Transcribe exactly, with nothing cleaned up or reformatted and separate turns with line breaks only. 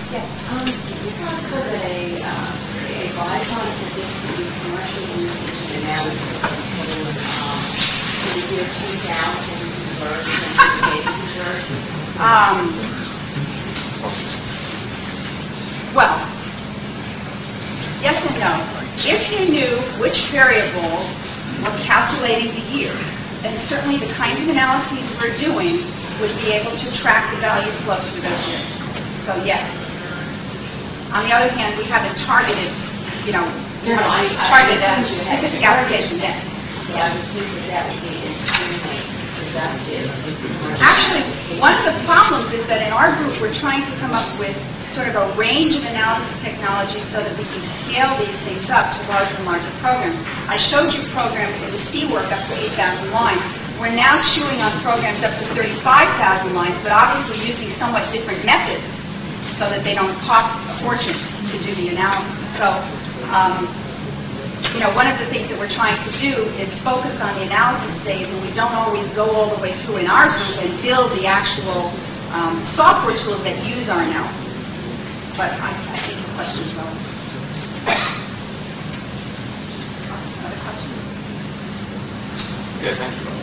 Yes. Um, is it possible that a, uh, a byproduct of this to be commercial usage and analysis until um, for the year two thousand version and the baby version?
Um, well, yes and no. If you knew which variables were calculating the year, then certainly the kinds of analyses we're doing would be able to track the value flow through those years. So yes. On the other hand, we haven't targeted, you know,
No, no, I- I-
targeted
I
a
assumed you had
specific
targeted.
application, yes.
So I would think that that would be extremely productive. in commercial
Actually,
applications.
one of the problems is that in our group, we're trying to come up with sort of a range of analysis technologies so that we can scale these things up to larger and larger programs. I showed you programs in the C work up to eight thousand lines. We're now chewing on programs up to thirty-five thousand lines, but obviously using somewhat different methods so that they don't cost a fortune to do the analysis. So, um, you know, one of the things that we're trying to do is focus on the analysis phase, and we don't always go all the way through in our group and build the actual um, software tools that use our analysis. But I, I think the question is relevant. Other questions?
Yeah, thank you.